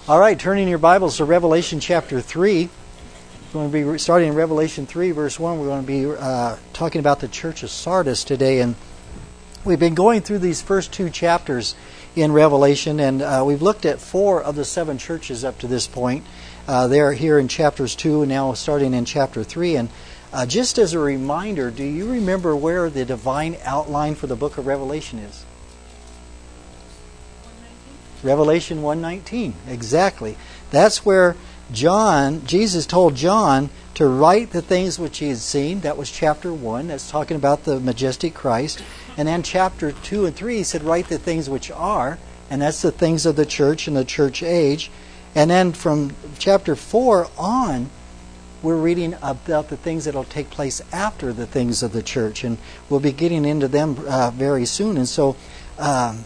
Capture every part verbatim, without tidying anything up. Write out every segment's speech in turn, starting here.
All right, turning your Bibles to Revelation chapter three. We're going to be starting in Revelation three, verse one. We're going to be uh, talking about the church of Sardis today. And we've been going through these first two chapters in Revelation, and uh, we've looked at four of the seven churches up to this point. Uh, they're here in chapters two, and now starting in chapter three. And uh, just as a reminder, do you remember where the divine outline for the book of Revelation is? Revelation one nineteen, exactly. That's where John, Jesus told John to write the things which he had seen. That was chapter one. That's talking about the majestic Christ. And then chapter two and three, he said, write the things which are. And that's the things of the church and the church age. And then from chapter four on, we're reading about the things that will take place after the things of the church. And we'll be getting into them uh, very soon. And so um,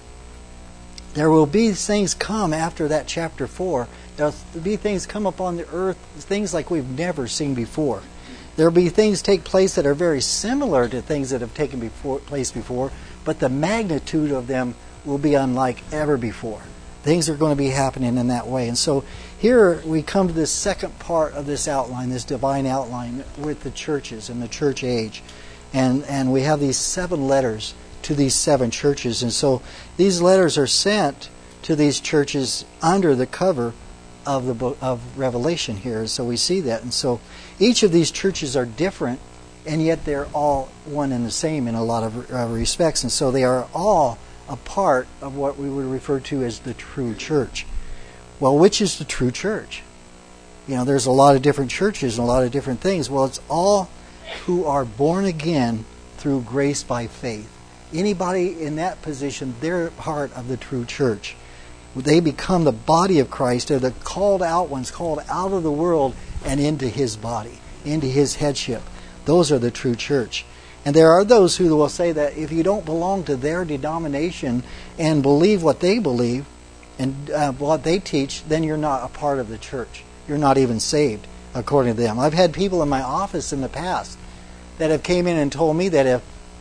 there will be things come after that chapter four. There will be things come upon the earth, things like we've never seen before. There will be things take place that are very similar to things that have taken before, place before, but the magnitude of them will be unlike ever before. Things are going to be happening in that way. And so here we come to this second part of this outline, this divine outline with the churches and the church age. And, and we have these seven letters to these seven churches. And so these letters are sent to these churches under the cover of the book of Revelation here. So we see that. And so each of these churches are different, and yet they're all one and the same in a lot of uh, respects. And so they are all a part of what we would refer to as the true church. Well, which is the true church? You know, there's a lot of different churches and a lot of different things. Well, it's all who are born again through grace by faith. Anybody in that position, they're part of the true church. They become the body of Christ. They're the called out ones, called out of the world and into His body, into His headship. Those are the true church. And there are those who will say that if you don't belong to their denomination and believe what they believe and uh, what they teach, then you're not a part of the church. You're not even saved, according to them. I've had people in my office in the past that have came in and told me that if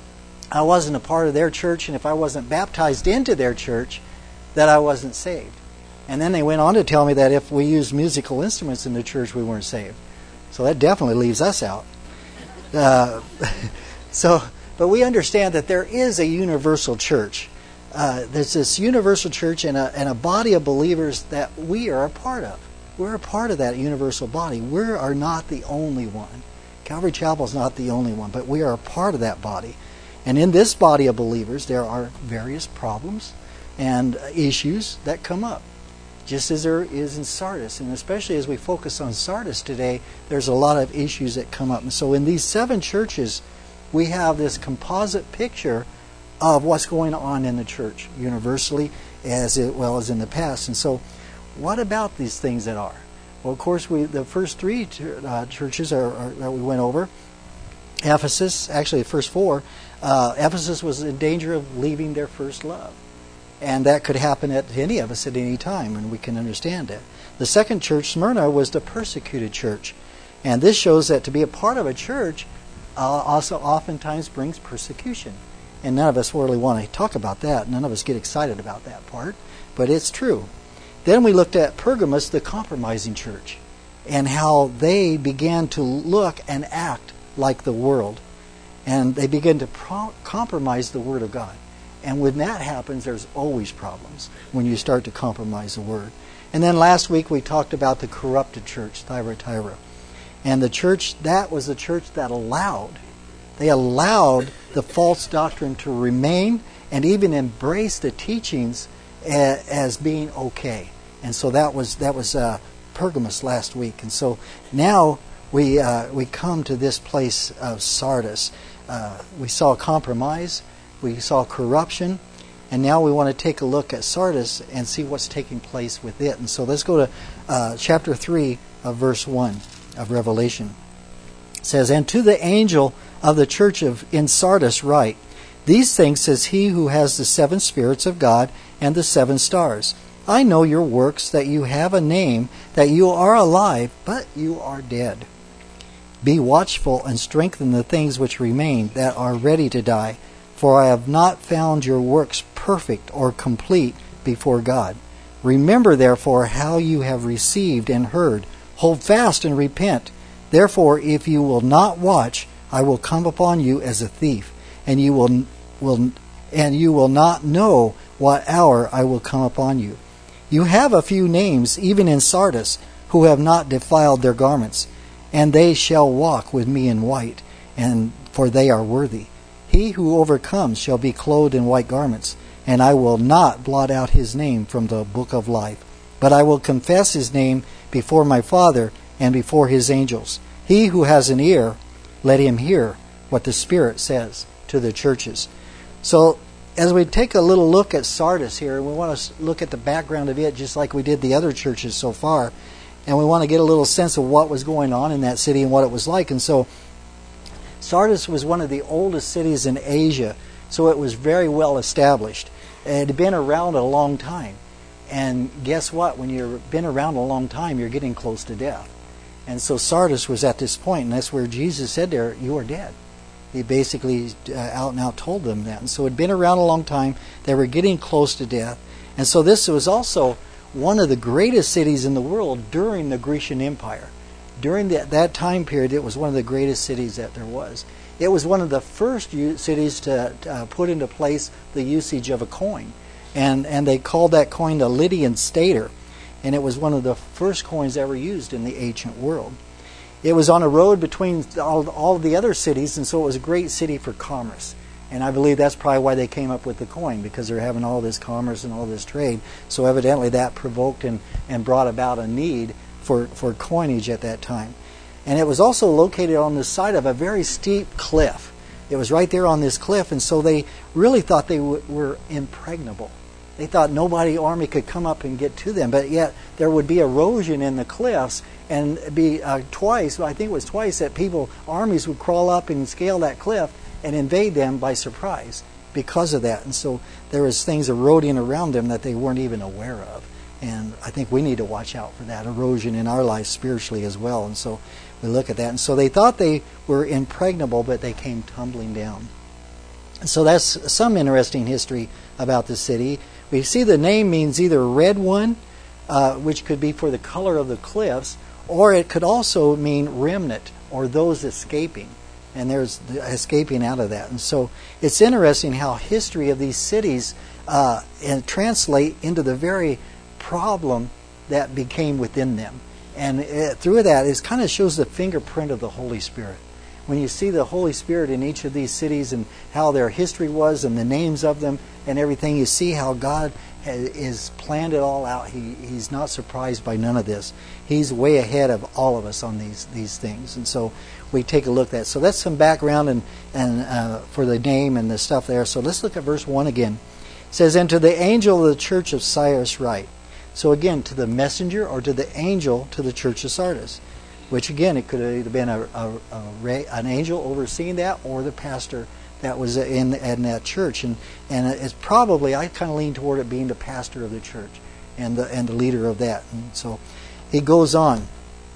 I wasn't a part of their church and if I wasn't baptized into their church, that I wasn't saved. And then they went on to tell me that if we used musical instruments in the church, we weren't saved. So that definitely leaves us out. Uh, so, but we understand that there is a universal church. Uh, there's this universal church and a, and a body of believers that we are a part of. We're a part of that universal body. We are not the only one. Calvary Chapel is not the only one, but we are a part of that body. And in this body of believers, there are various problems and issues that come up, just as there is in Sardis. And especially as we focus on Sardis today, there's a lot of issues that come up. And so in these seven churches, we have this composite picture of what's going on in the church universally as it, well as in the past. And so what about these things that are? Well, of course, we the first three uh, churches are, are, that we went over, Ephesus, actually the first four, uh, Ephesus was in danger of leaving their first love. And that could happen at any of us at any time, and we can understand it. The second church, Smyrna, was the persecuted church. And this shows that to be a part of a church uh, also oftentimes brings persecution. And none of us really want to talk about that. None of us get excited about that part. But it's true. Then we looked at Pergamos, the compromising church, and how they began to look and act like the world. And they began to pro- compromise the Word of God. And when that happens, there's always problems when you start to compromise the Word. And then last week we talked about the corrupted church, Thyatira. And the church, that was the church that allowed, they allowed the false doctrine to remain and even embrace the teachings as, as being okay. And so that was that was uh, Pergamos last week. And so now we uh, we come to this place of Sardis. Uh, we saw compromise. We saw corruption, and now we want to take a look at Sardis and see what's taking place with it. And so let's go to uh, chapter three of verse one of Revelation. It says, "And to the angel of the church of in Sardis write, These things says he who has the seven spirits of God and the seven stars. I know your works, that you have a name, that you are alive, but you are dead. Be watchful and strengthen the things which remain, that are ready to die. For I have not found your works perfect or complete before God. Remember, therefore, how you have received and heard. Hold fast and repent. Therefore, if you will not watch, I will come upon you as a thief, and you will will and you will not know what hour I will come upon you. You have a few names, even in Sardis, who have not defiled their garments, and they shall walk with me in white, and for they are worthy. He who overcomes shall be clothed in white garments, and I will not blot out his name from the book of life, but I will confess his name before my Father and before his angels. He who has an ear, let him hear what the Spirit says to the churches. So, as we take a little look at Sardis here, we want to look at the background of it just like we did the other churches so far, and we want to get a little sense of what was going on in that city and what it was like. And so, Sardis was one of the oldest cities in Asia, so it was very well established. It had been around a long time. And guess what? When you've been around a long time, you're getting close to death. And so Sardis was at this point, and that's where Jesus said there, you are dead. He basically uh, out and out told them that. And so it had been around a long time. They were getting close to death. And so this was also one of the greatest cities in the world during the Grecian Empire. During that, that time period, it was one of the greatest cities that there was. It was one of the first u- cities to uh, put into place the usage of a coin. And and they called that coin the Lydian stater. And it was one of the first coins ever used in the ancient world. It was on a road between all, all of the other cities, and so it was a great city for commerce. And I believe that's probably why they came up with the coin, because they're having all this commerce and all this trade. So evidently that provoked and, and brought about a need for, for coinage at that time. And it was also located on the side of a very steep cliff. It was right there on this cliff, and so they really thought they w- were impregnable. They thought nobody army could come up and get to them, but yet there would be erosion in the cliffs, and be uh, twice, I think it was twice, that people, armies would crawl up and scale that cliff and invade them by surprise because of that. And so there was things eroding around them that they weren't even aware of. And I think we need to watch out for that erosion in our lives spiritually as well. And so we look at that. And so they thought they were impregnable, but they came tumbling down. And so that's some interesting history about the city. We see the name means either red one, uh, which could be for the color of the cliffs, or it could also mean remnant, or those escaping. And there's the escaping out of that. And so it's interesting how history of these cities uh, and translate into the very problem that became within them. And it, through that, it kind of shows the fingerprint of the Holy Spirit. When you see the Holy Spirit in each of these cities and how their history was and the names of them and everything, you see how God has planned it all out. He He's not surprised by none of this. He's way ahead of all of us on these these things. And so we take a look at that. So that's some background and, and uh, for the name and the stuff there. So let's look at verse one again. It says, "And to the angel of the church of Sardis write." So again, to the messenger or to the angel to the church of Sardis. Which again, it could have either been a, a, a an angel overseeing that, or the pastor that was in in that church, and and it's probably, I kind of lean toward it being the pastor of the church and the and the leader of that. And so he goes on.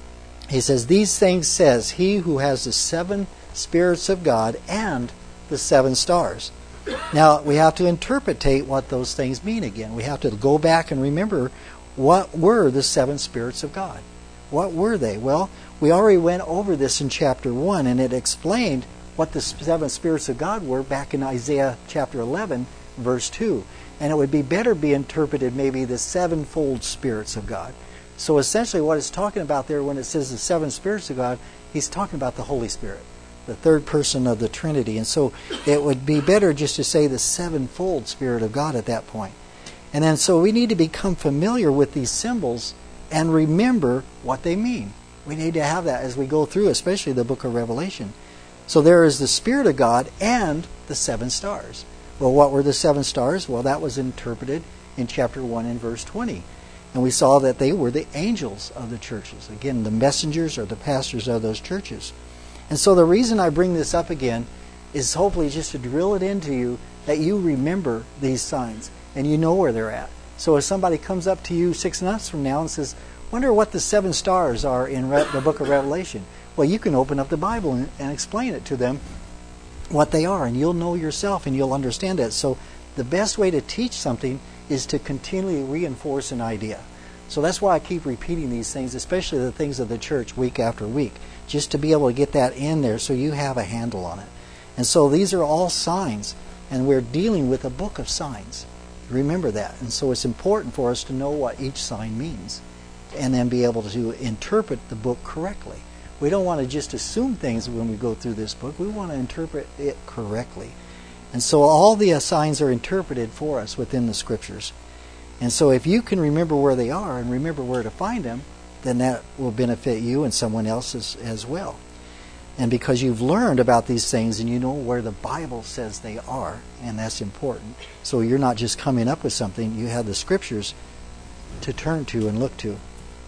He says, "These things says he who has the seven spirits of God and the seven stars." Now we have to interpretate what those things mean again. We have to go back and remember what were the seven spirits of God. What were they? Well, we already went over this in chapter one, and it explained what the seven spirits of God were back in Isaiah chapter eleven, verse two. And it would be better be interpreted maybe the sevenfold spirits of God. So essentially what it's talking about there when it says the seven spirits of God, he's talking about the Holy Spirit, the third person of the Trinity. And so it would be better just to say the sevenfold Spirit of God at that point. And then so we need to become familiar with these symbols and remember what they mean. We need to have that as we go through, especially the book of Revelation. So there is the Spirit of God and the seven stars. Well, what were the seven stars? Well, that was interpreted in chapter one and verse twenty. And we saw that they were the angels of the churches. Again, the messengers or the pastors of those churches. And so the reason I bring this up again is hopefully just to drill it into you that you remember these signs and you know where they're at. So if somebody comes up to you six months from now and says, "Wonder what the seven stars are in Re- the book of Revelation," well, you can open up the Bible and, and explain it to them what they are, and you'll know yourself and you'll understand it. So the best way to teach something is to continually reinforce an idea. So that's why I keep repeating these things, especially the things of the church week after week, just to be able to get that in there so you have a handle on it. And so these are all signs, and we're dealing with a book of signs. Remember that. And so it's important for us to know what each sign means and then be able to interpret the book correctly. We don't want to just assume things when we go through this book. We want to interpret it correctly. And so all the signs are interpreted for us within the Scriptures. And so if you can remember where they are and remember where to find them, then that will benefit you and someone else as, as well. And because you've learned about these things and you know where the Bible says they are, and that's important. So you're not just coming up with something, you have the Scriptures to turn to and look to.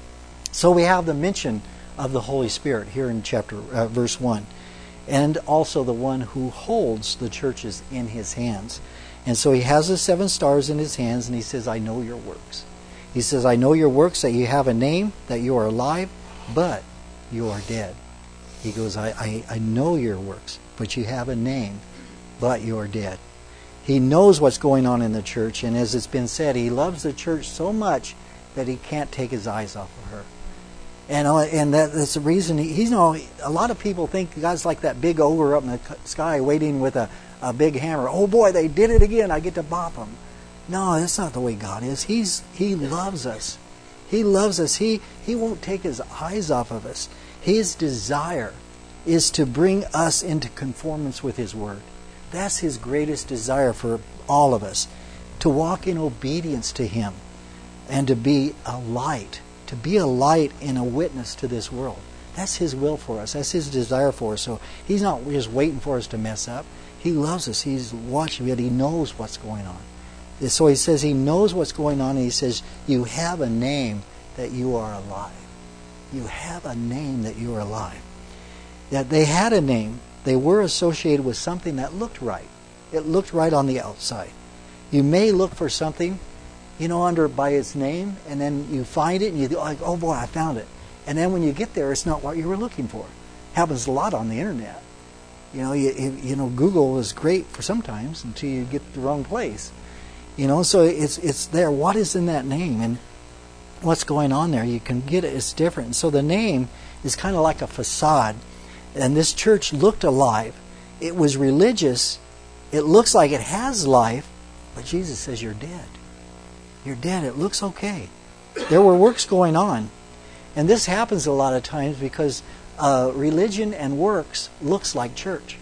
So we have the mention of the Holy Spirit here in chapter uh, verse one. And also the one who holds the churches in his hands. And so he has the seven stars in his hands, and he says, I know your works. He says, I know your works, that you have a name, that you are alive, but you are dead. He goes, I, I, I know your works, but you have a name, but you are dead. He knows what's going on in the church, and as it's been said, he loves the church so much that he can't take his eyes off of her. And uh, and that, that's the reason he, he's you know a lot of people think God's like that big ogre up in the sky waiting with a, a big hammer. Oh boy, they did it again. I get to bop them. No, that's not the way God is. He's He loves us. He loves us. He He won't take his eyes off of us. His desire is to bring us into conformance with his word. That's his greatest desire for all of us. To walk in obedience to him and to be a light. To be a light and a witness to this world. That's his will for us. That's his desire for us. So he's not just waiting for us to mess up. He loves us. He's watching it. He knows what's going on. So he says he knows what's going on, and he says, you have a name that you are alive. You have a name that you are alive. That they had a name. They were associated with something that looked right. It looked right on the outside. You may look for something, you know, under by its name, and then you find it, and you go like, oh boy, I found it. And then when you get there, it's not what you were looking for. Happens a lot on the internet. You know, you, you know, Google is great for sometimes until you get to the wrong place. You know, so it's it's there. What is in that name, and what's going on there? You can get it. It's different. And so the name is kind of like a facade. And this church looked alive. It was religious. It looks like it has life, but Jesus says you're dead. You're dead. It looks okay. There were works going on. And this happens a lot of times because uh, religion and works looks like church.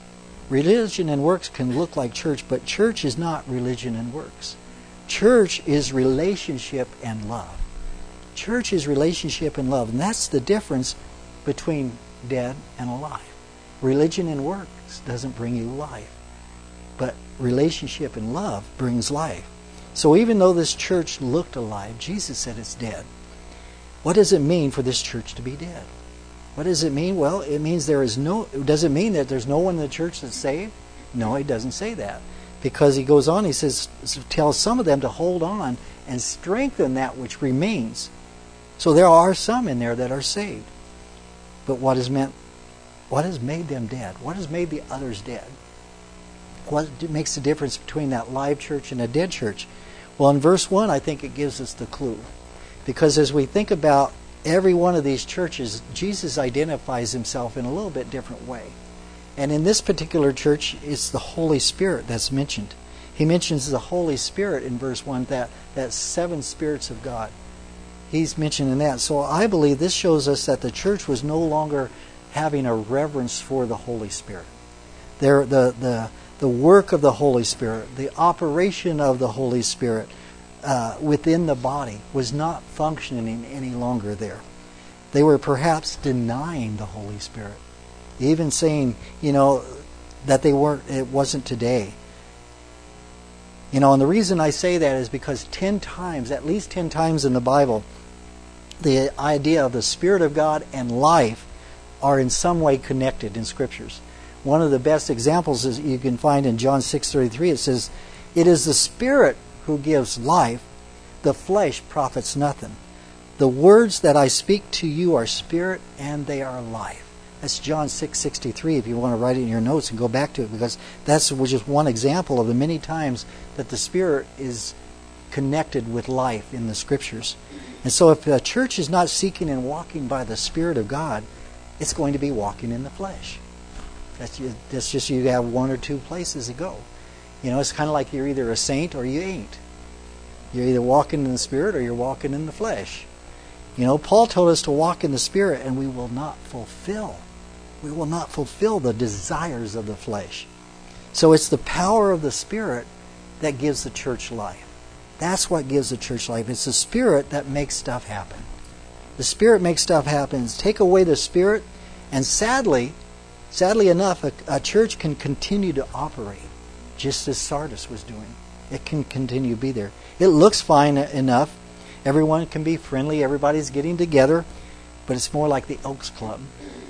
Religion and works can look like church, but church is not religion and works. Church is relationship and love. Church is relationship and love. And that's the difference between dead and alive. Religion and works doesn't bring you life. But relationship and love brings life. So even though this church looked alive, Jesus said it's dead. What does it mean for this church to be dead? What does it mean? Well, it means there is no... Does it mean that there's no one in the church that's saved? No, he doesn't say that. Because he goes on, he says, tells some of them to hold on and strengthen that which remains. So there are some in there that are saved. But what is meant? What has made them dead? What has made the others dead? What makes the difference between that live church and a dead church? Well, in verse one, I think it gives us the clue. Because as we think about every one of these churches, Jesus identifies himself in a little bit different way. And in this particular church, it's the Holy Spirit that's mentioned. He mentions the Holy Spirit in verse one, that, that seven spirits of God. He's mentioning that. So I believe this shows us that the church was no longer having a reverence for the Holy Spirit. There, the, the, the work of the Holy Spirit, the operation of the Holy Spirit uh, within the body was not functioning any longer there. They were perhaps denying the Holy Spirit. Even saying, you know, that they weren't, it wasn't today. You know, and the reason I say that is because ten times, at least ten times in the Bible, the idea of the Spirit of God and life are in some way connected in Scriptures. One of the best examples is you can find in John six thirty-three. It says, "It is the Spirit who gives life; the flesh profits nothing. The words that I speak to you are spirit and they are life." That's John six sixty-three. If you want to write it in your notes and go back to it, because that's just one example of the many times that the Spirit is connected with life in the Scriptures. And so if a church is not seeking and walking by the Spirit of God, it's going to be walking in the flesh. That's just, that's just you have one or two places to go. You know, it's kind of like you're either a saint or you ain't. You're either walking in the Spirit or you're walking in the flesh. You know, Paul told us to walk in the Spirit, and we will not fulfill. We will not fulfill the desires of the flesh. So it's the power of the Spirit that gives the church life. That's what gives the church life. It's the Spirit that makes stuff happen. The Spirit makes stuff happen. Take away the Spirit, and sadly, sadly enough, a, a church can continue to operate just as Sardis was doing. It can continue to be there. It looks fine enough. Everyone can be friendly. Everybody's getting together. But it's more like the Elks Club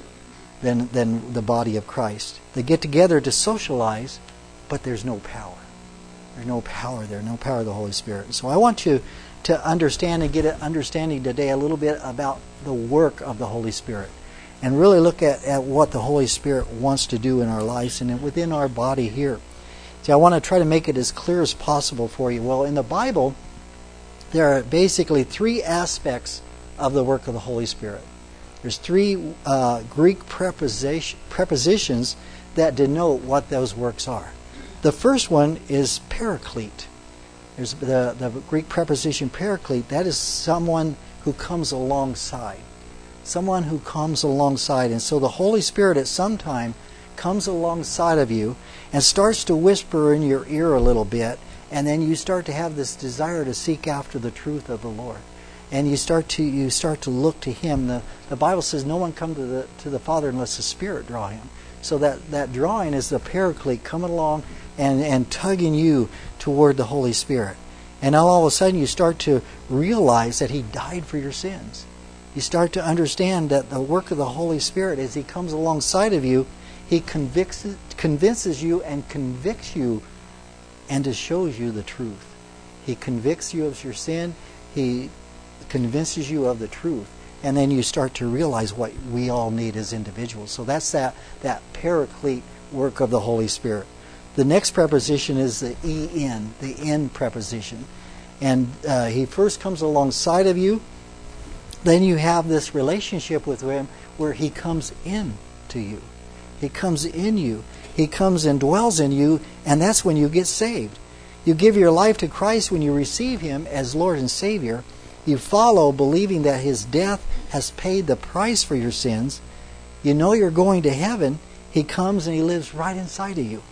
than, than the body of Christ. They get together to socialize, but there's no power. There's no power there, no power of the Holy Spirit. So I want you to understand and get an understanding today a little bit about the work of the Holy Spirit. And really look at, at what the Holy Spirit wants to do in our lives and within our body here. See, I want to try to make it as clear as possible for you. Well, in the Bible, there are basically three aspects of the work of the Holy Spirit. There's three uh, Greek preposition, prepositions that denote what those works are. The first one is paraclete. There's the, the Greek preposition paraclete. That is someone who comes alongside. Someone who comes alongside. And so the Holy Spirit at some time comes alongside of you and starts to whisper in your ear a little bit, and then you start to have this desire to seek after the truth of the Lord. And you start to you start to look to Him. The, the Bible says no one come to the to the Father unless the Spirit draw him. So that, that drawing is the paraclete coming along and, and tugging you toward the Holy Spirit. And now all of a sudden you start to realize that He died for your sins. You start to understand that the work of the Holy Spirit, as He comes alongside of you, He convicts, convinces you and convicts you and just shows you the truth. He convicts you of your sin. He convinces you of the truth. And then you start to realize what we all need as individuals. So that's that, that paraclete work of the Holy Spirit. The next preposition is the en, the in preposition. And uh, He first comes alongside of you. Then you have this relationship with Him where He comes in to you. He comes in you. He comes and dwells in you, and that's when you get saved. You give your life to Christ when you receive Him as Lord and Savior. You follow, believing that His death has paid the price for your sins. You know you're going to heaven. He comes and He lives right inside of you.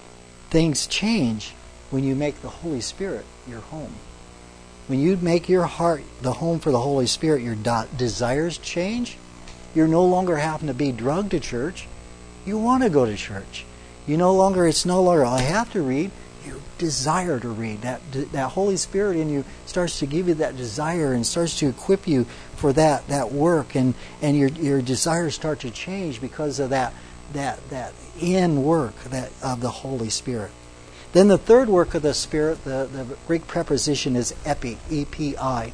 Things change when you make the Holy Spirit your home. When you make your heart the home for the Holy Spirit, your do- desires change. You're no longer having to be drugged to church. You want to go to church. You no longer, it's no longer, I have to read. You desire to read. That that Holy Spirit in you starts to give you that desire and starts to equip you for that that work, and, and your your desires start to change because of that that that in work that of the Holy Spirit. Then the third work of the Spirit, the, the Greek preposition is epi, E P I.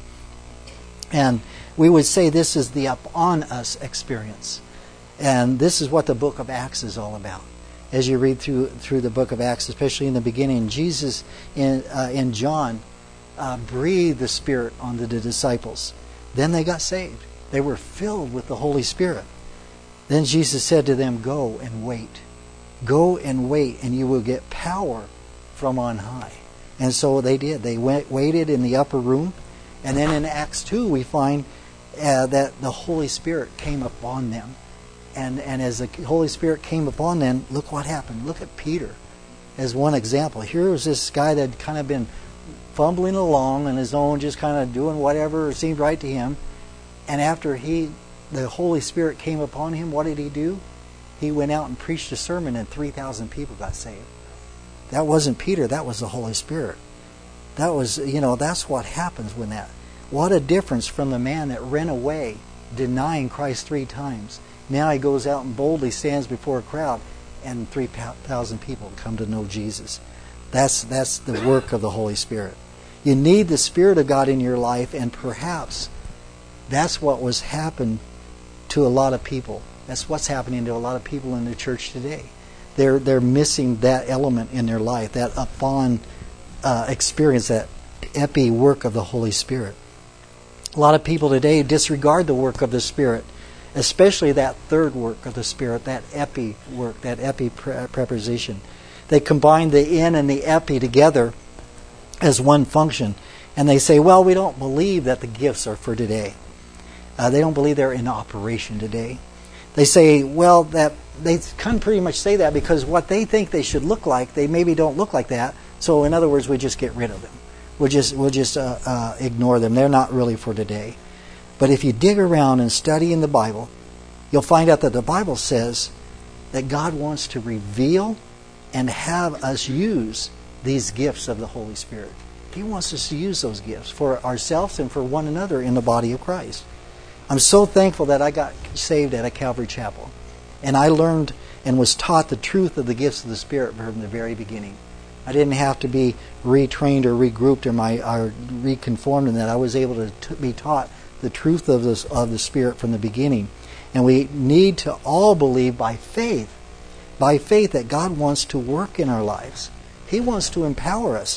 And we would say this is the upon us experience. And this is what the book of Acts is all about. As you read through through the book of Acts, especially in the beginning, Jesus in, uh, in John uh, breathed the Spirit onto the disciples. Then they got saved. They were filled with the Holy Spirit. Then Jesus said to them, go and wait. Go and wait, and you will get power from on high. And so they did. They went, waited in the upper room. And then in Acts two, we find uh, that the Holy Spirit came upon them. And and as the Holy Spirit came upon them, look what happened. Look at Peter as one example. Here was this guy that had kind of been fumbling along on his own, just kind of doing whatever seemed right to him. And after he, the Holy Spirit came upon him, what did he do? He went out and preached a sermon, and three thousand people got saved. That wasn't Peter. That was the Holy Spirit. That was, you know, that's what happens when that. What a difference from the man that ran away, denying Christ three times. Now he goes out and boldly stands before a crowd, and three thousand people come to know Jesus. That's that's the work of the Holy Spirit. You need the Spirit of God in your life, and perhaps that's what was happened to a lot of people. That's what's happening to a lot of people in the church today. They're they're missing that element in their life, that upon uh, experience, that epi work of the Holy Spirit. A lot of people today disregard the work of the Spirit, especially that third work of the Spirit, that epi work, that epi pre- preposition. They combine the in and the epi together as one function. And they say, well, we don't believe that the gifts are for today. Uh, they don't believe they're in operation today. They say, well, that they can pretty much say that because what they think they should look like, they maybe don't look like that. So in other words, we just get rid of them. We'll just we'll just uh, uh, ignore them. They're not really for today. But if you dig around and study in the Bible, you'll find out that the Bible says that God wants to reveal and have us use these gifts of the Holy Spirit. He wants us to use those gifts for ourselves and for one another in the body of Christ. I'm so thankful that I got saved at a Calvary Chapel. And I learned and was taught the truth of the gifts of the Spirit from the very beginning. I didn't have to be retrained or regrouped or, my, or reconformed in that. I was able to t- be taught the truth of, this, of the Spirit from the beginning. And we need to all believe by faith, by faith that God wants to work in our lives. He wants to empower us.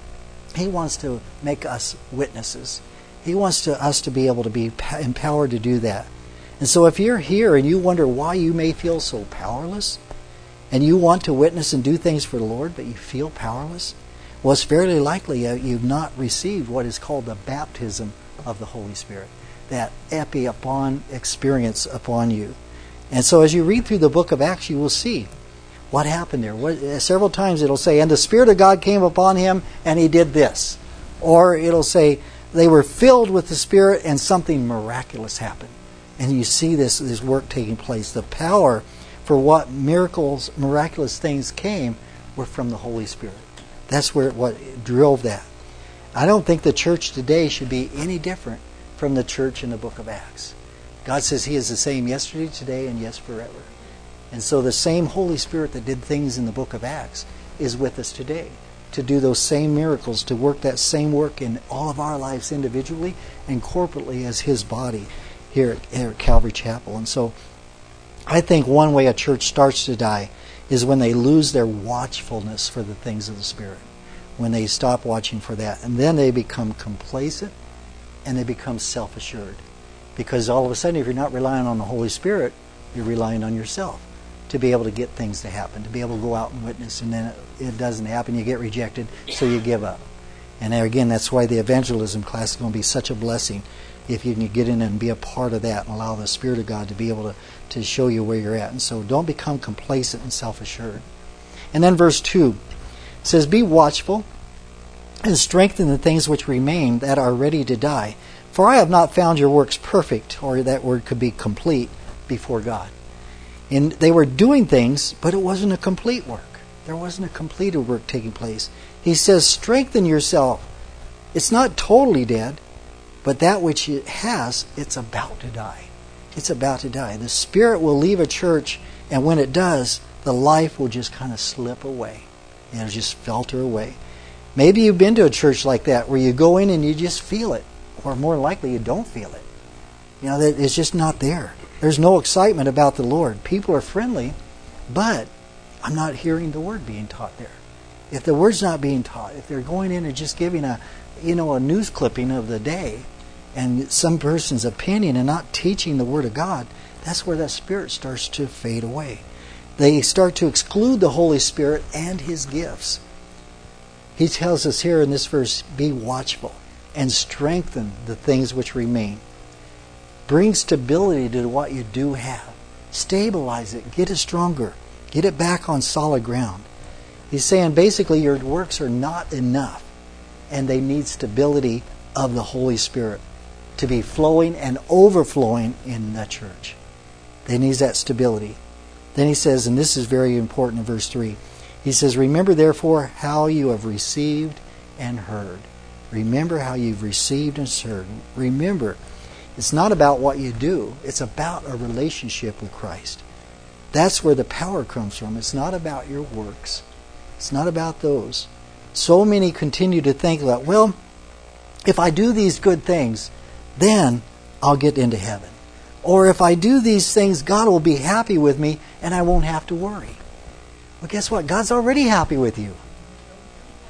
He wants to make us witnesses. He wants to, us to be able to be empowered to do that. And so if you're here and you wonder why you may feel so powerless, and you want to witness and do things for the Lord, but you feel powerless, well, it's fairly likely you've not received what is called the baptism of the Holy Spirit, that epi upon experience upon you. And so as you read through the book of Acts, you will see what happened there. What, several times it'll say, and the Spirit of God came upon him, and he did this. Or it'll say, they were filled with the Spirit, and something miraculous happened. And you see this, this work taking place. The power for what miracles, miraculous things came were from the Holy Spirit. That's where what drove that. I don't think the church today should be any different from the church in the book of Acts. God says He is the same yesterday, today, and yes, forever. And so the same Holy Spirit that did things in the book of Acts is with us today to do those same miracles, to work that same work in all of our lives individually and corporately as His body here at, here at Calvary Chapel. And so I think one way a church starts to die is when they lose their watchfulness for the things of the Spirit. When they stop watching for that. And then they become complacent and they become self-assured. Because all of a sudden, if you're not relying on the Holy Spirit, you're relying on yourself to be able to get things to happen, to be able to go out and witness, and then it, it doesn't happen, you get rejected, so you give up. And there again, that's why the evangelism class is going to be such a blessing if you can get in and be a part of that and allow the Spirit of God to be able to, to show you where you're at. And so don't become complacent and self-assured. And then verse two says, be watchful and strengthen the things which remain that are ready to die. For I have not found your works perfect, or that word could be complete, before God. And they were doing things, but it wasn't a complete work. There wasn't a completed work taking place. He says, strengthen yourself. It's not totally dead, but that which it has, it's about to die. It's about to die. The Spirit will leave a church, and when it does, the life will just kind of slip away. It'll just filter away. Maybe you've been to a church like that where you go in and you just feel it. Or more likely, you don't feel it. You know, it's just not there. There's no excitement about the Lord. People are friendly, but I'm not hearing the Word being taught there. If the Word's not being taught, if they're going in and just giving a, you know, a news clipping of the day, and some person's opinion and not teaching the Word of God, that's where that Spirit starts to fade away. They start to exclude the Holy Spirit and His gifts. He tells us here in this verse, be watchful and strengthen the things which remain. Bring stability to what you do have. Stabilize it. Get it stronger. Get it back on solid ground. He's saying basically your works are not enough, and they need stability of the Holy Spirit to be flowing and overflowing in the church. They need that stability. Then he says, and this is very important in verse three, he says, remember therefore how you have received and heard. Remember how you've received and heard. Remember, it's not about what you do. It's about a relationship with Christ. That's where the power comes from. It's not about your works. It's not about those. So many continue to think that, well, if I do these good things, then I'll get into heaven. Or if I do these things, God will be happy with me and I won't have to worry. Well, guess what? God's already happy with you.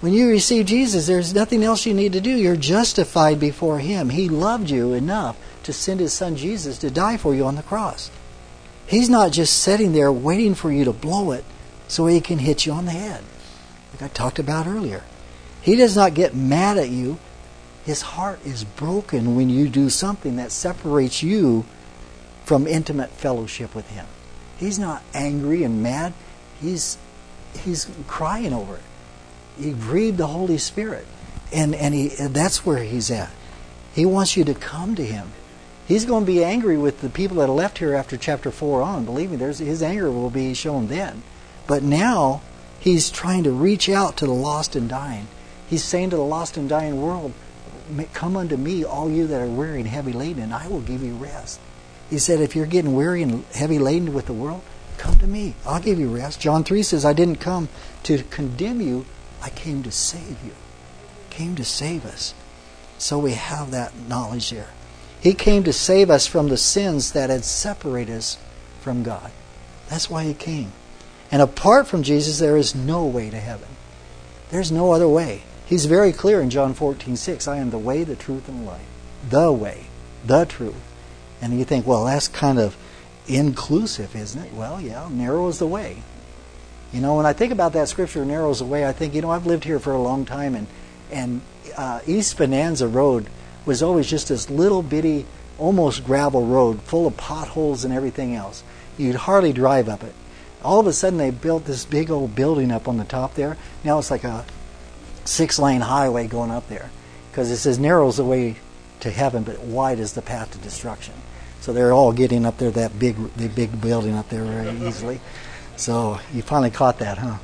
When you receive Jesus, there's nothing else you need to do. You're justified before Him. He loved you enough to send His Son Jesus to die for you on the cross. He's not just sitting there waiting for you to blow it so He can hit you on the head, like I talked about earlier. He does not get mad at you. His heart is broken when you do something that separates you from intimate fellowship with Him. He's not angry and mad. He's he's crying over it. He grieved the Holy Spirit. And, and, he, and that's where He's at. He wants you to come to Him. He's going to be angry with the people that are left here after chapter four on. Believe me, there's, His anger will be shown then. But now, He's trying to reach out to the lost and dying. He's saying to the lost and dying world, come unto me, all you that are weary and heavy laden, and I will give you rest. He said, if you're getting weary and heavy laden with the world, come to me. I'll give you rest. John three says, I didn't come to condemn you. I came to save you. Came to save us. So we have that knowledge there. He came to save us from the sins that had separated us from God. That's why He came. And apart from Jesus, there is no way to heaven. There's no other way. He's very clear in John fourteen six. I am the way, the truth, and the life. The way. The truth. And you think, well, that's kind of inclusive, isn't it? Well, yeah, narrow is the way. You know, when I think about that scripture, narrow is the way, I think, you know, I've lived here for a long time, and and uh, East Bonanza Road was always just this little bitty, almost gravel road full of potholes and everything else. You'd hardly drive up it. All of a sudden, they built this big old building up on the top there. Now it's like a six-lane highway going up there, because it says narrow is the way to heaven, but wide is the path to destruction. So they're all getting up there, that big, the big building up there very easily. So you finally caught that, huh?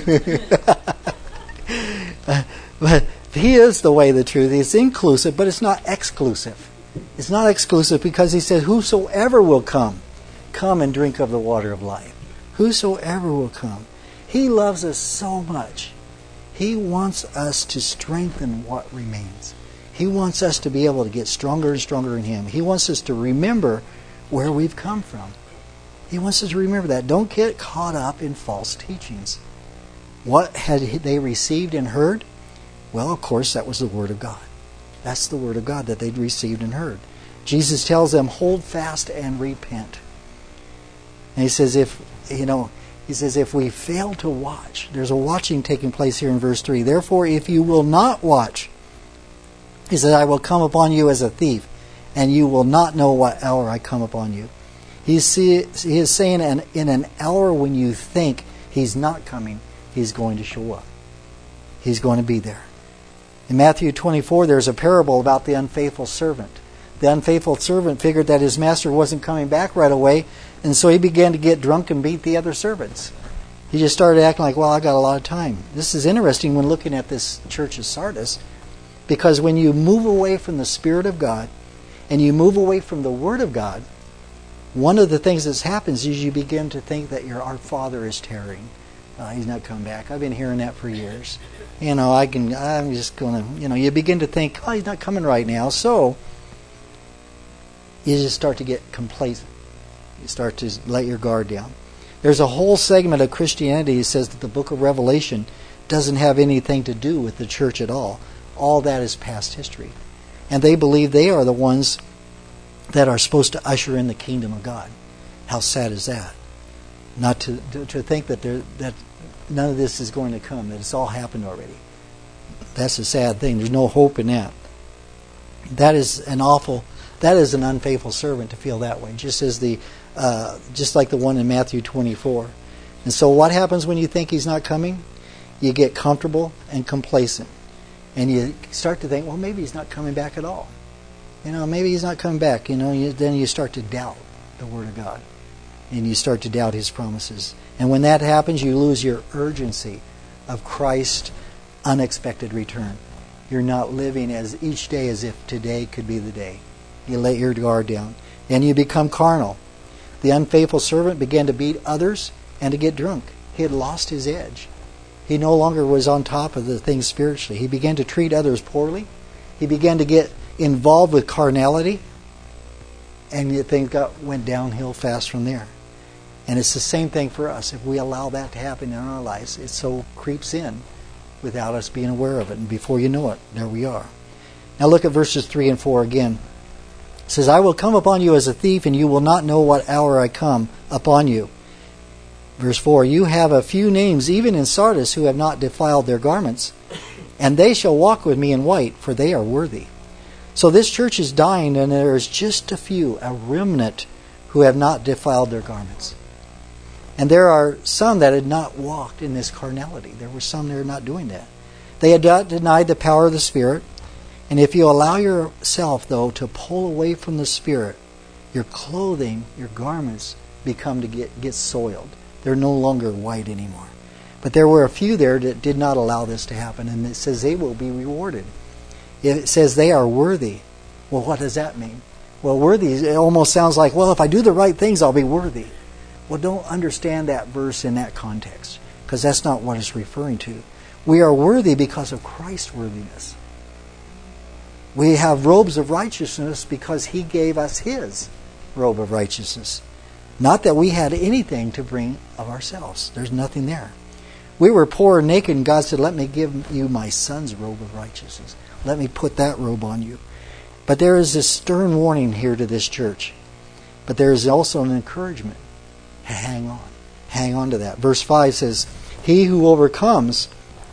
But He is the way, the truth. It's inclusive, but it's not exclusive. It's not exclusive because He said, whosoever will come, come and drink of the water of life. Whosoever will come. He loves us so much. He wants us to strengthen what remains. He wants us to be able to get stronger and stronger in Him. He wants us to remember where we've come from. He wants us to remember that. Don't get caught up in false teachings. What had they received and heard? Well, of course, that was the Word of God. That's the Word of God that they'd received and heard. Jesus tells them, hold fast and repent. And He says, if, you know, He says, if we fail to watch, there's a watching taking place here in verse three. Therefore, if you will not watch, He says, I will come upon you as a thief, and you will not know what hour I come upon you. He's, he is saying in, in an hour when you think He's not coming, He's going to show up. He's going to be there. In Matthew twenty-four, there's a parable about the unfaithful servant. The unfaithful servant figured that his master wasn't coming back right away, and so he began to get drunk and beat the other servants. He just started acting like, well, I got a lot of time. This is interesting when looking at this church of Sardis, because when you move away from the Spirit of God and you move away from the Word of God, one of the things that happens is you begin to think that your our Father is tarrying. Uh, he's not coming back. I've been hearing that for years. You know, I can. I'm just going to. You know, you begin to think, oh, He's not coming right now. So you just start to get complacent. You start to let your guard down. There's a whole segment of Christianity that says that the Book of Revelation doesn't have anything to do with the church at all. All that is past history, and they believe they are the ones that are supposed to usher in the kingdom of God. How sad is that? Not to to, to think that there that none of this is going to come, that it's all happened already. That's a sad thing. There's no hope in that. That is an awful, that is an unfaithful servant to feel that way, just as the, uh, just like the one in Matthew twenty-four. And so what happens when you think He's not coming? You get comfortable and complacent. And you start to think, well, maybe He's not coming back at all. You know, maybe He's not coming back. You know, you, then you start to doubt the Word of God. And you start to doubt His promises. And when that happens, you lose your urgency of Christ's unexpected return. You're not living as each day as if today could be the day. You let your guard down. And you become carnal. The unfaithful servant began to beat others and to get drunk. He had lost his edge. He no longer was on top of the things spiritually. He began to treat others poorly. He began to get involved with carnality. And things got went downhill fast from there. And it's the same thing for us. If we allow that to happen in our lives, it so creeps in without us being aware of it. And before you know it, there we are. Now look at verses three and four again. It says, I will come upon you as a thief, and you will not know what hour I come upon you. Verse four, you have a few names even in Sardis who have not defiled their garments, and they shall walk with me in white, for they are worthy. So this church is dying, and there is just a few, a remnant, who have not defiled their garments. And there are some that had not walked in this carnality. There were some that are not doing that. They had not denied the power of the Spirit. And if you allow yourself, though, to pull away from the Spirit, your clothing, your garments become to get, get soiled. They're no longer white anymore. But there were a few there that did not allow this to happen. And it says they will be rewarded. It says they are worthy. Well, what does that mean? Well, worthy, it almost sounds like, well, if I do the right things, I'll be worthy. Well, don't understand that verse in that context, because that's not what it's referring to. We are worthy because of Christ's worthiness. We have robes of righteousness because He gave us His robe of righteousness. Not that we had anything to bring of ourselves. There's nothing there. We were poor and naked, and God said, let me give you my Son's robe of righteousness. Let me put that robe on you. But there is this stern warning here to this church. But there is also an encouragement. Hang on. Hang on to that. Verse five says, he who overcomes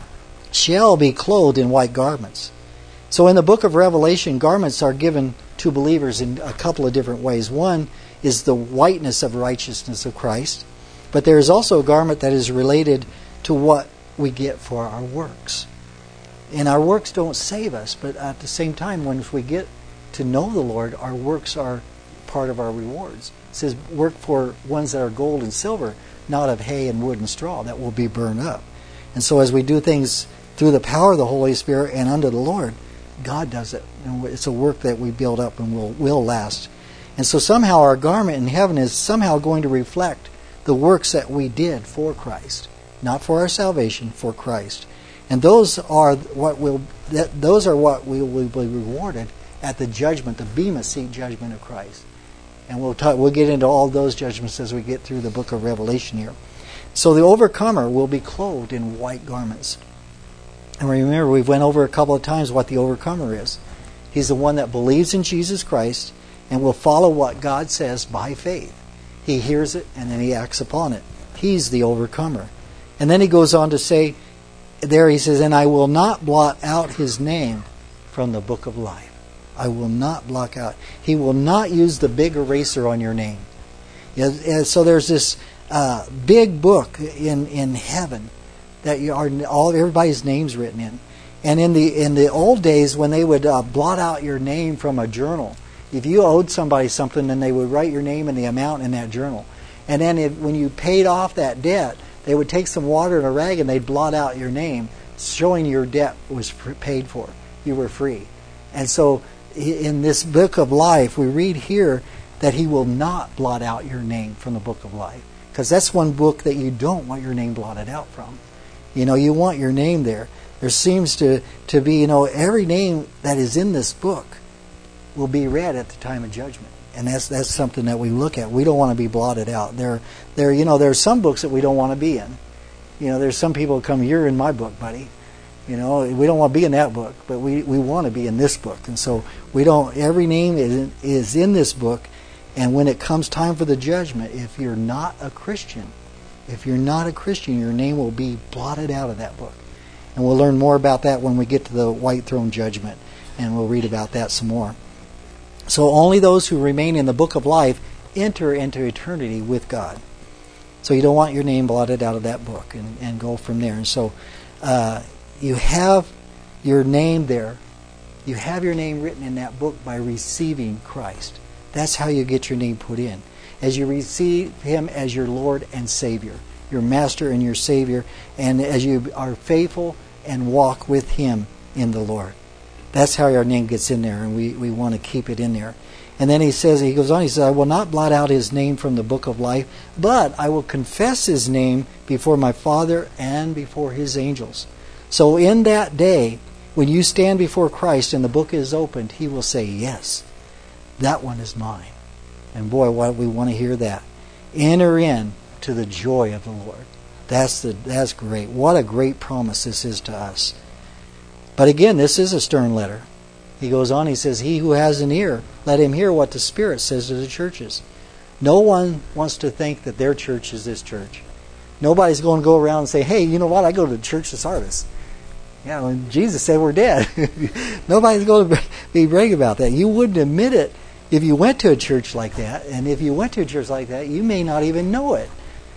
shall be clothed in white garments. So in the book of Revelation, garments are given to believers in a couple of different ways. One is the whiteness of righteousness of Christ. But there is also a garment that is related to what we get for our works. And our works don't save us, but at the same time, when we get to know the Lord, our works are part of our rewards. It says, work for ones that are gold and silver, not of hay and wood and straw that will be burned up. And so as we do things through the power of the Holy Spirit and under the Lord, God does it. And it's a work that we build up and will, will last. And so somehow our garment in heaven is somehow going to reflect the works that we did for Christ. Not for our salvation, for Christ. And those are what will that those are what we will be rewarded at the judgment, the Bema Seat judgment of Christ. And we'll talk, we'll get into all those judgments as we get through the book of Revelation here. So the overcomer will be clothed in white garments. And remember, we went over a couple of times what the overcomer is. He's the one that believes in Jesus Christ and will follow what God says by faith. He hears it and then he acts upon it. He's the overcomer. And then he goes on to say, there he says, and I will not blot out his name from the book of life. I will not block out. He will not use the big eraser on your name. So there's this uh, big book in, in heaven that you are all everybody's name's written in. And in the in the old days when they would uh, blot out your name from a journal, if you owed somebody something, then they would write your name and the amount in that journal. And then if, when you paid off that debt, they would take some water and a rag and they'd blot out your name, showing your debt was paid for. You were free. And so in this book of life, we read here that He will not blot out your name from the book of life. Because that's one book that you don't want your name blotted out from. You know, you want your name there. There seems to, to be, you know, every name that is in this book will be read at the time of judgment. And that's that's something that we look at. We don't want to be blotted out. There, there, you know, there are some books that we don't want to be in. You know, there's some people who come, you're in my book, buddy. You know, we don't want to be in that book, but we, we want to be in this book. And so we don't, every name is in, is in this book. And when it comes time for the judgment, if you're not a Christian, if you're not a Christian, your name will be blotted out of that book. And we'll learn more about that when we get to the white throne judgment. And we'll read about that some more. So only those who remain in the book of life enter into eternity with God. So you don't want your name blotted out of that book and, and go from there. And so uh, you have your name there. You have your name written in that book by receiving Christ. That's how you get your name put in. As you receive Him as your Lord and Savior, your Master and your Savior, and as you are faithful and walk with Him in the Lord. That's how our name gets in there, and we, we want to keep it in there. And then he says, he goes on, he says, I will not blot out His name from the book of life, but I will confess His name before my Father and before His angels. So in that day, when you stand before Christ and the book is opened, He will say, yes, that one is mine. And boy, why we want to hear that. Enter in to the joy of the Lord. That's the that's great. What a great promise this is to us. But again, this is a stern letter. He goes on, he says, he who has an ear, let him hear what the Spirit says to the churches. No one wants to think that their church is this church. Nobody's going to go around and say, hey, you know what, I go to the church of Sardis. Yeah, when Jesus said we're dead. Nobody's going to be bragging about that. You wouldn't admit it if you went to a church like that. And if you went to a church like that, you may not even know it.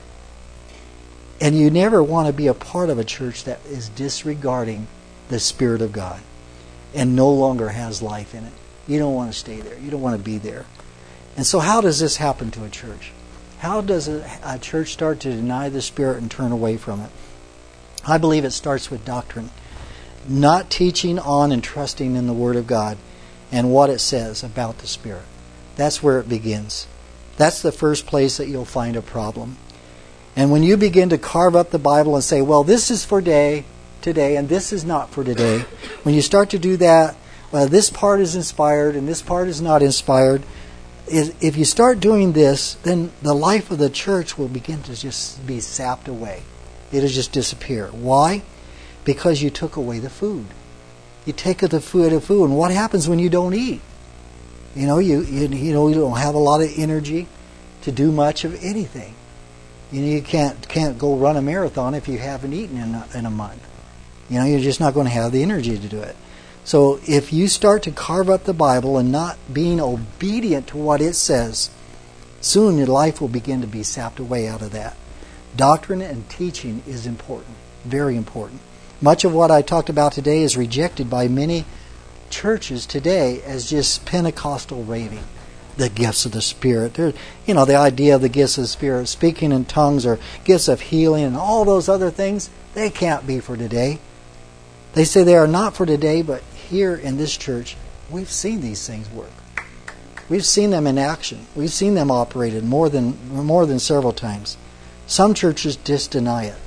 And you never want to be a part of a church that is disregarding the Spirit of God and no longer has life in it. You don't want to stay there. You don't want to be there. And so how does this happen to a church? How does a, a church start to deny the Spirit and turn away from it? I believe it starts with doctrine. Not teaching on and trusting in the Word of God and what it says about the Spirit. That's where it begins. That's the first place that you'll find a problem. And when you begin to carve up the Bible and say, well, this is for day, today, and this is not for today, when you start to do that, well, this part is inspired and this part is not inspired, if you start doing this, then the life of the church will begin to just be sapped away. It'll just disappear. Why? Because you took away the food. You take the food of food, and what happens when you don't eat? You know, you you, you know you don't have a lot of energy to do much of anything. You know, you can't can't go run a marathon if you haven't eaten in a, in a month. You know, you're just not going to have the energy to do it. So if you start to carve up the Bible and not being obedient to what it says, soon your life will begin to be sapped away out of that. Doctrine and teaching is important, very important. Much of what I talked about today is rejected by many churches today as just Pentecostal raving. The gifts of the Spirit. There, you know, the idea of the gifts of the Spirit, speaking in tongues or gifts of healing and all those other things, they can't be for today. They say they are not for today, but here in this church, we've seen these things work. We've seen them in action. We've seen them operated more than more than several times. Some churches just deny it.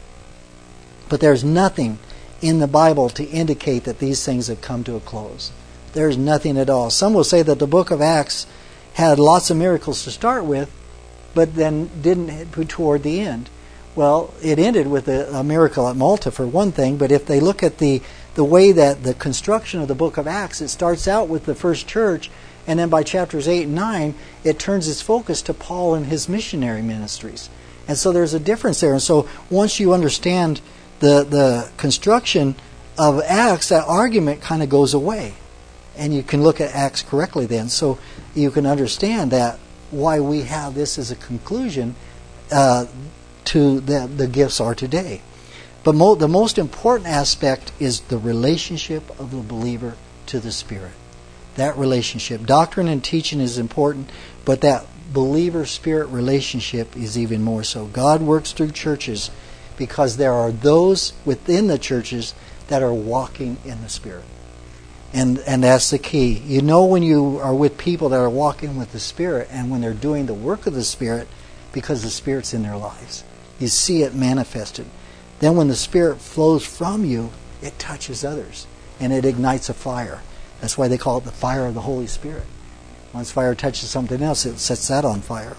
But there's nothing in the Bible to indicate that these things have come to a close. There's nothing at all. Some will say that the book of Acts had lots of miracles to start with, but then didn't put toward the end. Well, it ended with a, a miracle at Malta for one thing, but if they look at the, the way that the construction of the book of Acts, it starts out with the first church, and then by chapters eight and nine, it turns its focus to Paul and his missionary ministries. And so there's a difference there. And so once you understand the, the construction of Acts, that argument kind of goes away. And you can look at Acts correctly then. So you can understand that why we have this as a conclusion uh, to that the gifts are today. But mo- the most important aspect is the relationship of the believer to the Spirit. That relationship. Doctrine and teaching is important, but that believer-spirit relationship is even more so. God works through churches because there are those within the churches that are walking in the Spirit. And and that's the key. You know when you are with people that are walking with the Spirit and when they're doing the work of the Spirit because the Spirit's in their lives. You see it manifested. Then when the Spirit flows from you, it touches others and it ignites a fire. That's why they call it the fire of the Holy Spirit. Once fire touches something else, it sets that on fire.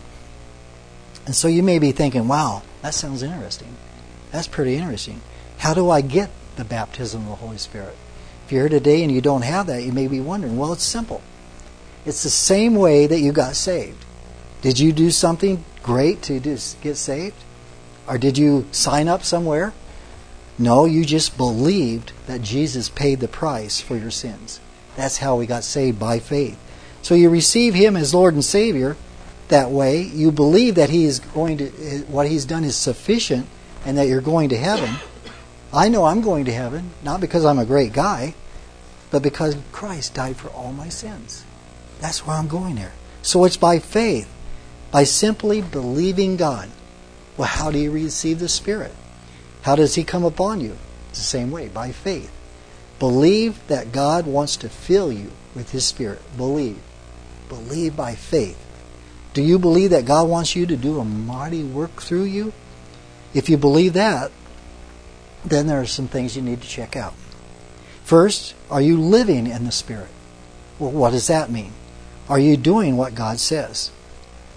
And so you may be thinking, wow, that sounds interesting. That's pretty interesting. How do I get the baptism of the Holy Spirit? If you're here today and you don't have that, you may be wondering, well, it's simple. It's the same way that you got saved. Did you do something great to get saved? Or did you sign up somewhere? No, you just believed that Jesus paid the price for your sins. That's how we got saved, by faith. So you receive Him as Lord and Savior that way. You believe that He is going to, what He's done is sufficient and that you're going to heaven. I know I'm going to heaven, not because I'm a great guy, but because Christ died for all my sins. That's why I'm going there. So it's by faith, by simply believing God. Well, how do you receive the Spirit? How does He come upon you? It's the same way, by faith. Believe that God wants to fill you with His Spirit. Believe. Believe by faith. Do you believe that God wants you to do a mighty work through you? If you believe that, then there are some things you need to check out. First, are you living in the Spirit? Well, what does that mean? Are you doing what God says?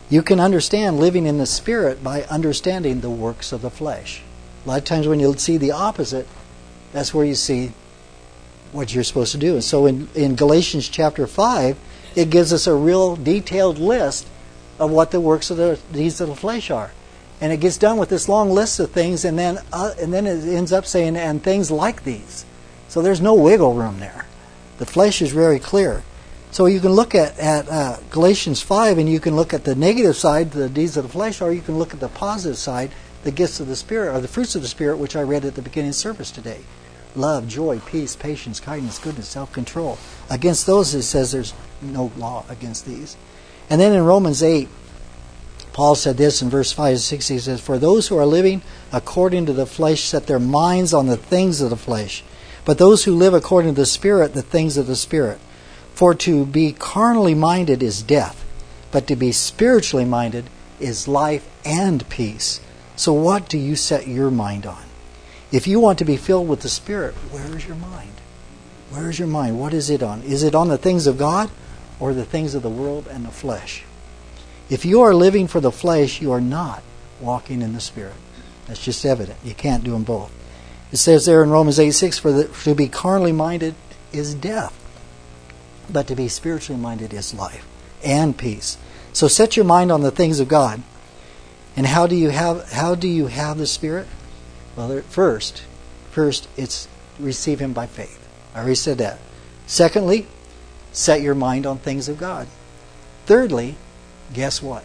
You can understand living in the Spirit by understanding the works of the flesh. A lot of times when you see the opposite, that's where you see what you're supposed to do. And so in, in Galatians chapter five, it gives us a real detailed list of what the works of the deeds of the flesh are. And it gets done with this long list of things, and then uh, and then it ends up saying, and things like these. So there's no wiggle room there. The flesh is very clear. So you can look at, at uh, Galatians five, and you can look at the negative side, the deeds of the flesh, or you can look at the positive side, the gifts of the Spirit, or the fruits of the Spirit, which I read at the beginning of service today. Love, joy, peace, patience, kindness, goodness, self-control. Against those, it says there's no law against these. And then in Romans eight, Paul said this in verse five to six. He says, "For those who are living according to the flesh set their minds on the things of the flesh. But those who live according to the Spirit, the things of the Spirit. For to be carnally minded is death, but to be spiritually minded is life and peace." So what do you set your mind on? If you want to be filled with the Spirit, where is your mind? Where is your mind? What is it on? Is it on the things of God or the things of the world and the flesh? If you are living for the flesh, you are not walking in the Spirit. That's just evident. You can't do them both. It says there in Romans eight six, "For the, to be carnally minded is death, but to be spiritually minded is life and peace." So set your mind on the things of God. And how do you have how do you have the Spirit? Well, first, first it's receive Him by faith. I already said that. Secondly, set your mind on things of God. Thirdly, guess what?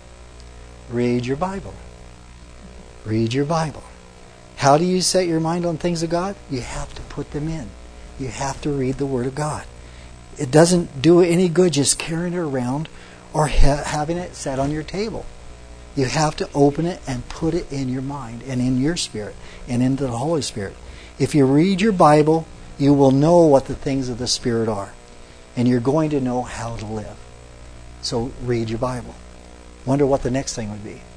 Read your Bible. Read your Bible. How do you set your mind on things of God? You have to put them in. You have to read the Word of God. It doesn't do any good just carrying it around or ha- having it set on your table. You have to open it and put it in your mind and in your spirit and into the Holy Spirit. If you read your Bible, you will know what the things of the Spirit are. And you're going to know how to live. So read your Bible. Wonder what the next thing would be.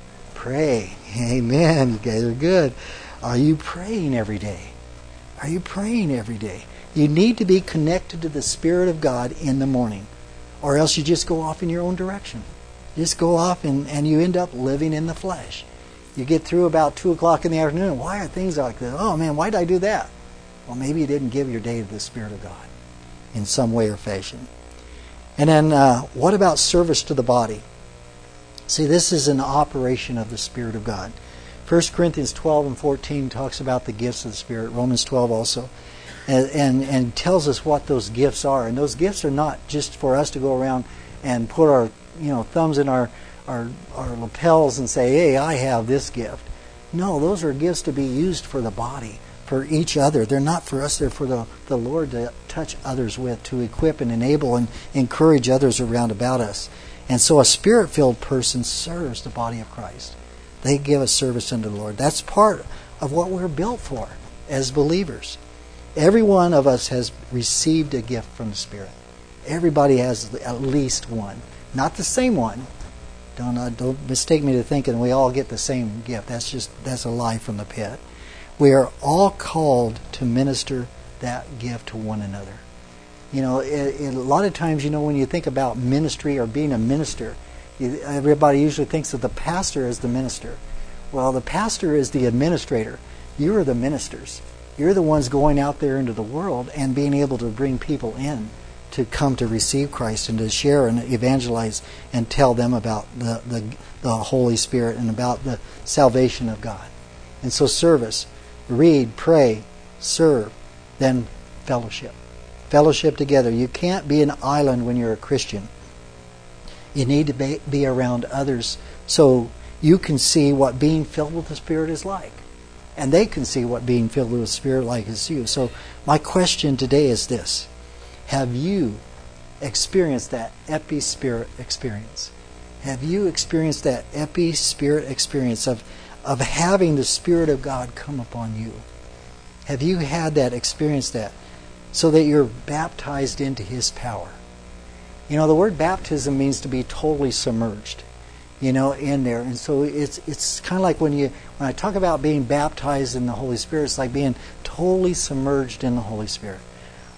Pray. Amen. You guys are good. Are you praying every day? Are you praying every day? You need to be connected to the Spirit of God in the morning. Or else you just go off in your own direction. Just go off and, and you end up living in the flesh. You get through about two o'clock in the afternoon. Why are things like this? Oh man, why did I do that? Well, maybe you didn't give your day to the Spirit of God in some way or fashion. And then uh, what about service to the body? See, this is an operation of the Spirit of God. First Corinthians twelve and fourteen talks about the gifts of the Spirit. Romans twelve also. And, and, and tells us what those gifts are. And those gifts are not just for us to go around and put our you know thumbs in our, our, our lapels and say, hey, I have this gift. No, those are gifts to be used for the body, for each other. They're not for us. They're for the, the Lord to touch others with, to equip and enable and encourage others around about us. And so a Spirit-filled person serves the body of Christ. They give a service unto the Lord. That's part of what we're built for as believers. Every one of us has received a gift from the Spirit. Everybody has at least one. Not the same one. Don't, uh, don't mistake me to thinking we all get the same gift. That's just that's a lie from the pit. We are all called to minister that gift to one another. You know, it, it, a lot of times, you know, when you think about ministry or being a minister, you, everybody usually thinks of the pastor as the minister. Well, the pastor is the administrator. You are the ministers. You're the ones going out there into the world and being able to bring people in to come to receive Christ and to share and evangelize and tell them about the, the, the Holy Spirit and about the salvation of God. And so service, read, pray, serve, then fellowship. Fellowship together. You can't be an island when you're a Christian. You need to be, be around others so you can see what being filled with the Spirit is like. And they can see what being filled with the Spirit like is you. So my question today is this. Have you experienced that epi-spirit experience? Have you experienced that epi-spirit experience of, of having the Spirit of God come upon you? Have you had that, experienced that, so that you're baptized into His power? You know, the word baptism means to be totally submerged, you know, in there. And so it's it's kind of like when you when I talk about being baptized in the Holy Spirit, it's like being totally submerged in the Holy Spirit.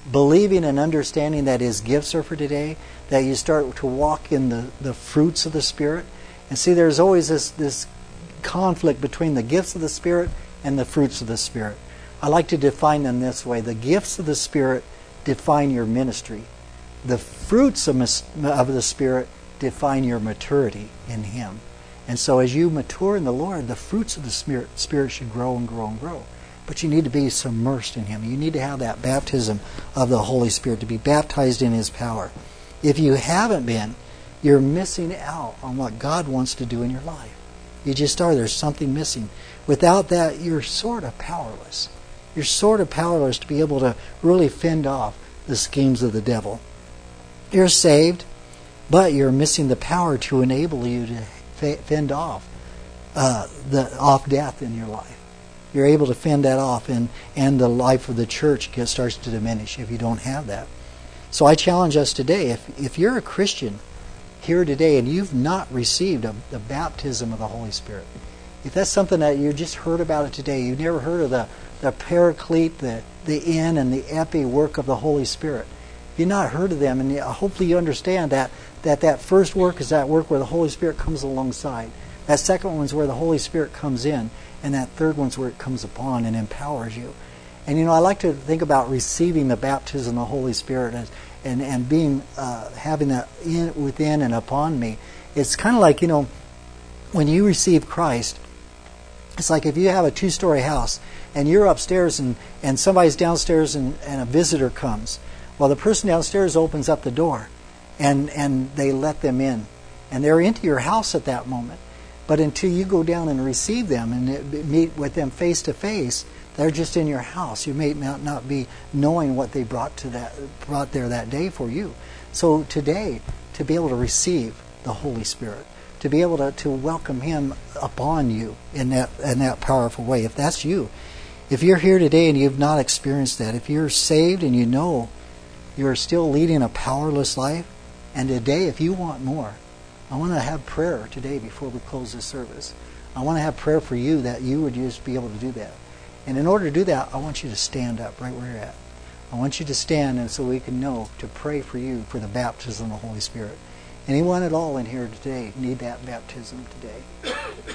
believing and understanding that His gifts are for today, that you start to walk in the, the fruits of the Spirit. And see, there's always this, this conflict between the gifts of the Spirit and the fruits of the Spirit. I like to define them this way. The gifts of the Spirit define your ministry. The fruits of, of the Spirit define your maturity in Him. And so as you mature in the Lord, the fruits of the Spirit, Spirit should grow and grow and grow. But you need to be submersed in Him. You need to have that baptism of the Holy Spirit, to be baptized in His power. If you haven't been, you're missing out on what God wants to do in your life. You just are. There's something missing. Without that, you're sort of powerless. You're sort of powerless to be able to really fend off the schemes of the devil. You're saved, but you're missing the power to enable you to fend off uh, the off death in your life. You're able to fend that off, and, and the life of the church gets, starts to diminish if you don't have that. So I challenge us today, if, if you're a Christian here today and you've not received a, the baptism of the Holy Spirit, if that's something that you just heard about it today, you've never heard of the, the paraclete, the, the in and the epi work of the Holy Spirit, if you've not heard of them, and hopefully you understand that, that that first work is that work where the Holy Spirit comes alongside. That second one's where the Holy Spirit comes in, and that third one's where it comes upon and empowers you. And you know, I like to think about receiving the baptism of the Holy Spirit as, and and being uh, having that in, within and upon me. It's kind of like, you know, when you receive Christ, it's like if you have a two-story house and you're upstairs and, and somebody's downstairs and, and a visitor comes. Well, the person downstairs opens up the door and, and they let them in. And they're into your house at that moment. But until you go down and receive them and meet with them face to face, they're just in your house. You may not be knowing what they brought to that brought there that day for you. So today, to be able to receive the Holy Spirit, to be able to, to welcome Him upon you in that in that powerful way. If that's you, if you're here today and you've not experienced that, if you're saved and you know you're still leading a powerless life, and today, if you want more, I want to have prayer today before we close this service. I want to have prayer for you that you would just be able to do that. And in order to do that, I want you to stand up right where you're at. I want you to stand, and so we can know to pray for you for the baptism of the Holy Spirit. Anyone at all in here today need that baptism today?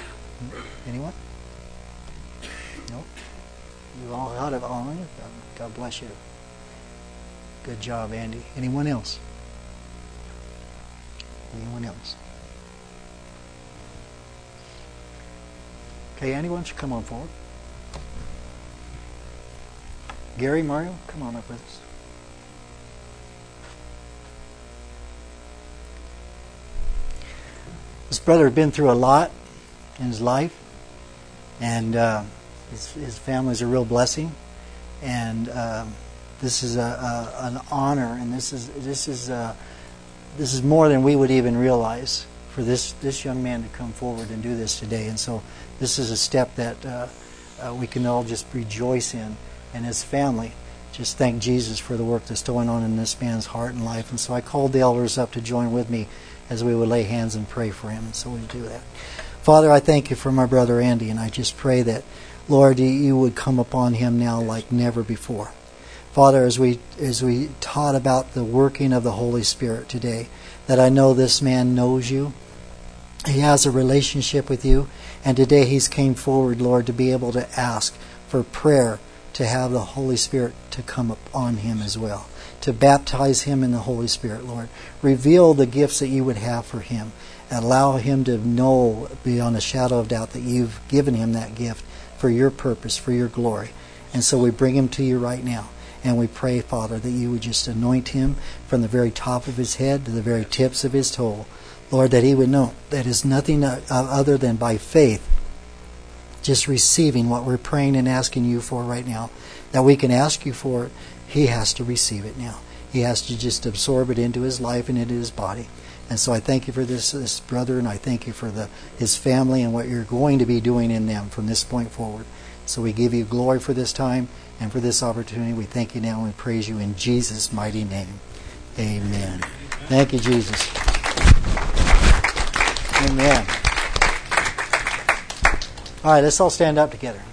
Anyone? No? You all got it on? God bless you. Good job, Andy. Anyone else? Anyone else? Okay, Andy, why don't you come on forward? Gary, Mario, come on up with us. This brother had been through a lot in his life, and uh, his, his family is a real blessing. And um, this is a, a, an honor, and this is this is uh, this is more than we would even realize for this this young man to come forward and do this today. And so this is a step that uh, uh, we can all just rejoice in. And his family just thank Jesus for the work that's going on in this man's heart and life. And so I called the elders up to join with me as we would lay hands and pray for him. And so we do that. Father, I thank you for my brother Andy, and I just pray that, Lord, you would come upon him now like never before. Father, as we as we taught about the working of the Holy Spirit today, that I know this man knows you. He has a relationship with you, and today he's came forward, Lord, to be able to ask for prayer to have the Holy Spirit to come upon him as well, to baptize him in the Holy Spirit, Lord. Reveal the gifts that you would have for him, and allow him to know beyond a shadow of doubt that you've given him that gift for your purpose, for your glory. And so we bring him to you right now, and we pray, Father, that you would just anoint him from the very top of his head to the very tips of his toe. Lord, that he would know that is nothing other than by faith, just receiving what we're praying and asking you for right now, that we can ask you for it. He has to receive it now. He has to just absorb it into his life and into his body. And so I thank you for this, this brother, and I thank you for the his family and what you're going to be doing in them from this point forward. So we give you glory for this time and for this opportunity. We thank you now and praise you in Jesus' mighty name. Amen. Thank you, Jesus. Amen. All right, let's all stand up together.